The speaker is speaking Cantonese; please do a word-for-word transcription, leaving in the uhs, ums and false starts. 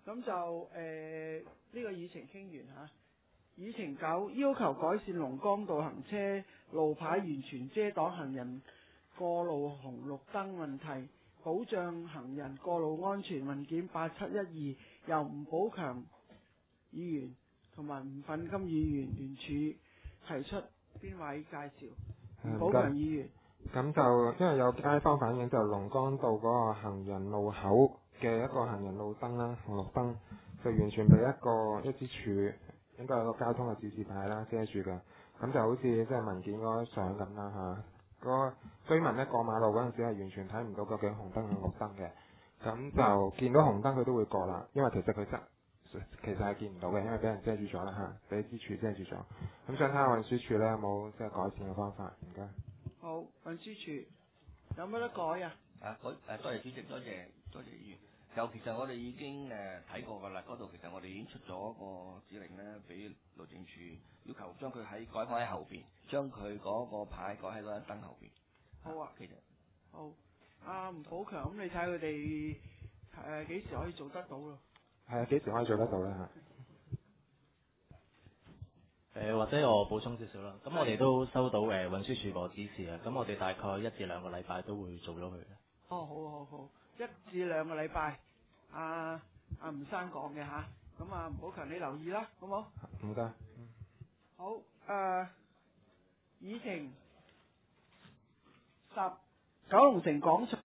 咁就誒呢、呃這個議程傾完嚇。議程九，要求改善龍崗道行車路牌完全遮擋行人過路紅綠燈問題，保障行人過路安全。文件八七一二由吳寶強議員同埋吳奮金議員聯署提出，邊位介紹？吳寶強議員。 咁就因為有街坊反映，就龍崗道嗰個行人路口嘅一個行人路燈啦，紅綠燈就完全被一個一支柱，應該係個交通嘅指示牌啦遮住嘅。咁就好似即係文件嗰個相咁啦嚇。嗰、個居民咧過馬路嗰陣時係完全睇唔到究竟紅燈定綠燈嘅。咁就見到紅燈佢都會過啦，因為其實佢側其實係見唔到嘅，因為俾人遮住咗啦嚇，俾支柱遮住咗。咁想睇下運輸署咧有冇即係改善嘅方法？唔該。 好，運輸署有乜得改啊？ 啊，改誒多謝主席，多謝多謝議員。就其實我哋已經誒睇過㗎啦，嗰度其實我哋已經出咗個指令咧，俾路政署要求將佢喺改放喺後邊，將佢嗰個牌改喺嗰盞燈後邊。 好啊， 其實好。阿吳寶強，咁你睇佢哋誒幾時可以做得到咯？ 係啊，幾時可以做得到咧嚇？ 誒或者我補充少少啦，咁我哋都收到誒運輸署個指示啊，咁我哋大概一至兩個禮拜都會做咗佢嘅。 哦，好好好，一至兩個禮拜，阿阿吳生講嘅吓，咁啊吳寶強你留意啦，好冇？ 唔該。 好，誒、呃，議程十九龍城廣場。